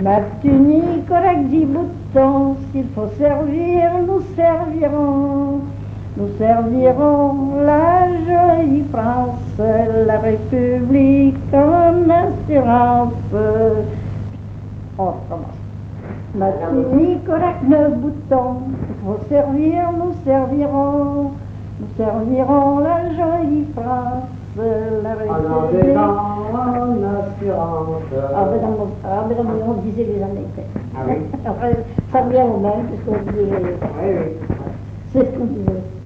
Ma tunique avec 10 boutons, s'il faut servir, nous servirons. Nous servirons la jolie France, la République en assurance. On recommence. Ma tunique avec 9 boutons, s'il faut servir, nous servirons. Nous servirons la jolie France, la République. En assurance. On disait les années. Ah oui. Après, ça revient au même, puisqu'on disait. Oui, oui. C'est ce qu'on disait.